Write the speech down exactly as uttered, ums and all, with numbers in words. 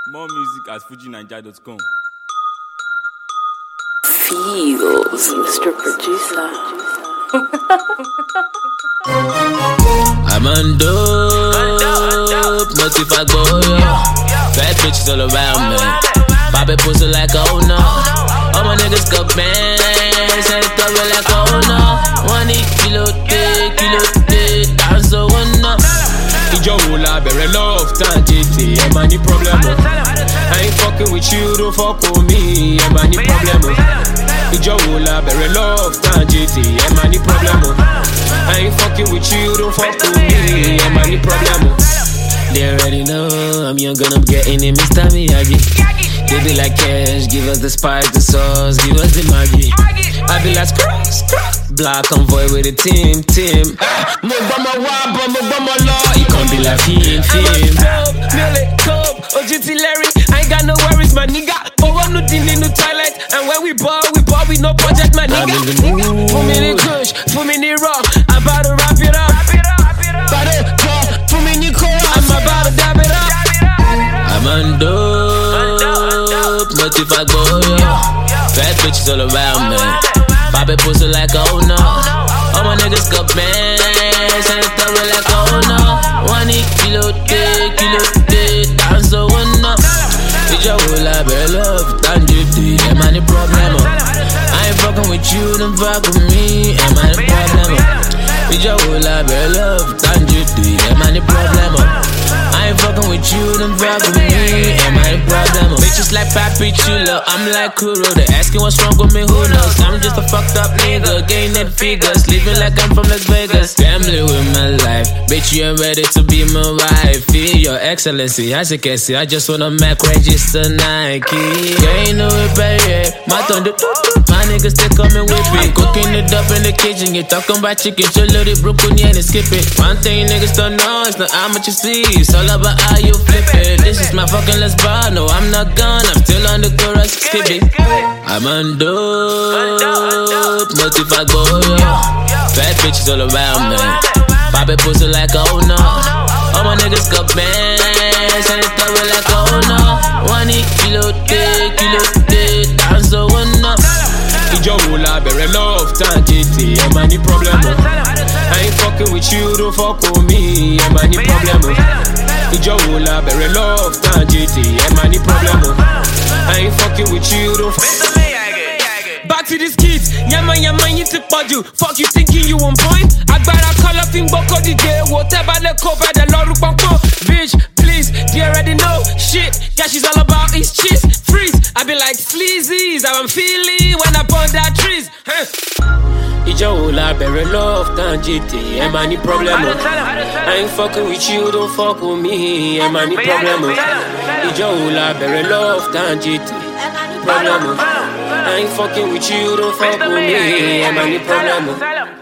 More music at fuji naija dot com. Feels, Mister Producer. I'm on dope, multi-fact boy. Fat bitches all around me. Pop it pussy like a oh no. All my niggas got bands, and it cover like a oh no. One eat kilo day, kilo day, dance so one up. Ijo wola bere love, tan J T, yeah man, the problem. I ain't fucking with you, don't fuck with me, yeah man, the problem. Ijo wola bere love, tan J T, yeah man, the problem. I ain't fucking with you, don't fuck with me, yeah man, the problem. They already know I'm young and I'm getting it, Mister Miyagi. They be like cash, give us the spice, the sauce, give us the Maggi. I be like scrap, scrap. Black convoy with the team, team. No bama wab, no bama law. It can't be like him, him. Millie, Cope, O G T Larry. I ain't got no worries, my nigga. Oh, I'm no in no toilet. And when we ball, we ball with no project, my nigga. For me the kush, for me the raw. I'm about to wrap it up. About to draw, for me the core. I'm about to dab it up. I'm on dope, multi-fact boy. Fat bitches all around me. Pop it pussy like a oh no. All my niggas got bands, and it cover like a oh no. One eat kilo day, kilo day, dance so one up. Ijo wola bere love, tan J T, yeah man, the problem. I ain't fucking with you, don't fuck with me, yeah man, the problem. Ijo wola bere love, tan J T, yeah man, the problem. I ain't fucking with you, don't fuck with me, yeah man, the problem. Bitches like Papi Chulo, I'm like Kuro. They asking what's wrong with me, who knows? I'm just a fucked up nigga, gaining figures, living like I'm from Las Vegas. Family with my life, bitch you ain't ready to be my wife. Feel your excellency, as you can see, I just wanna Mac register Nike. You ain't know it, baby, my thunder. My niggas still coming with me, cooking it up in the kitchen. You talking about chicken, you load it, broccoli and skip it. One thing niggas don't know is not how much you see, it's all about how you flip it. This is my fucking last bar, no I'm not gone, I'm still on the chorus, skip it. I'm on dope, multi-fact boy. Fat bitches all around me. Pop it pussy like a oh no. All my niggas got bands, and it cover like a oh no. One eat kilo day, kilo day, dance so one up. Ijo wola bere love, tan J T, yeah man, the problem. I ain't fucking with you, don't fuck with me, yeah man, the problem. Ijo wola bere love, tan J T, yeah man, the problem. I ain't fucking with you, don't fuck. Back to these kids, yeah man, yeah man, you tip on you. Fuck you thinking you on point? Agbára call up in Boko D J, whatever they call by the Lord Banco. Bitch, please, you already know shit. Yeah, she's all about his cheese. Freeze, I be like fleazies, how I'm feeling when I burn that trees. Huh? Ijo wola bere love, tan J T, yeah man, the problem. I ain't fucking with you, don't fuck with me, yeah man, the problem. Ijo wola bere love, tan J T, problem. I ain't fucking with you, don't fuck with me, yeah man, the problem.